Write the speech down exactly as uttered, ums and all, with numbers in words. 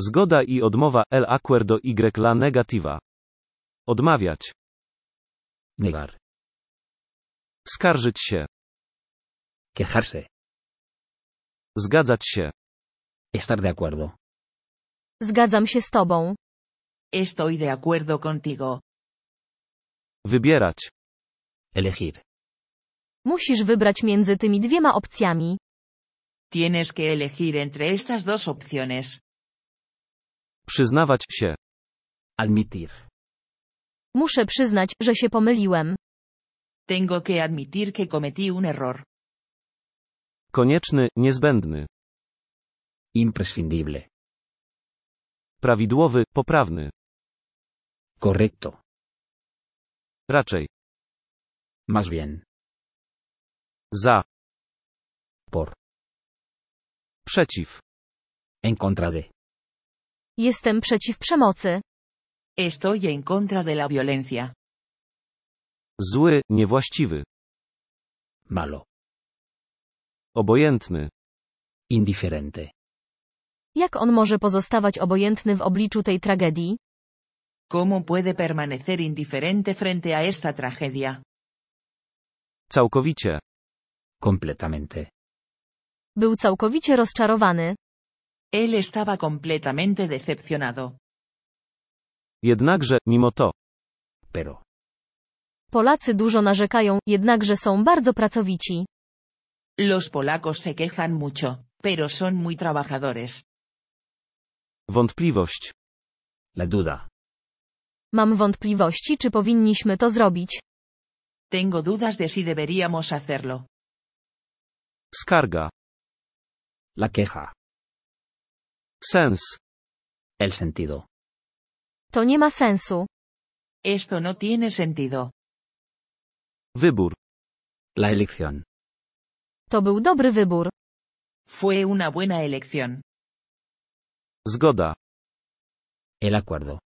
Zgoda i odmowa. El acuerdo y la negativa. Odmawiać. Negar. Skarżyć się. Quejarse. Zgadzać się. Estar de acuerdo. Zgadzam się z tobą. Estoy de acuerdo contigo. Wybierać. Elegir. Musisz wybrać między tymi dwiema opcjami. Tienes que elegir entre estas dos opciones. Przyznawać się. Admitir. Muszę przyznać, że się pomyliłem. Tengo que admitir que cometí un error. Konieczny, niezbędny. Imprescindible. Prawidłowy, poprawny. Correcto. Raczej. Más bien. Za. Por. Przeciw. En contra de. Jestem przeciw przemocy. Estoy en contra de la violencia. Zły, niewłaściwy. Malo. Obojętny. Indiferente. Jak on może pozostawać obojętny w obliczu tej tragedii? ¿Cómo puede permanecer indiferente frente a esta tragedia? Całkowicie. Completamente. Był całkowicie rozczarowany. Él estaba completamente decepcionado. Jednakże, mimo to. Pero. Polacy dużo narzekają, jednakże są bardzo pracowici. Los polacos se quejan mucho, pero son muy trabajadores. Wątpliwość. La duda. Mam wątpliwości, czy powinniśmy to zrobić. Tengo dudas de si deberíamos hacerlo. Skarga. La queja. Sens. El sentido. To nie ma sensu. Esto no tiene sentido. Wybór. La elección. To był dobry wybór. Fue una buena elección. Zgoda. El acuerdo.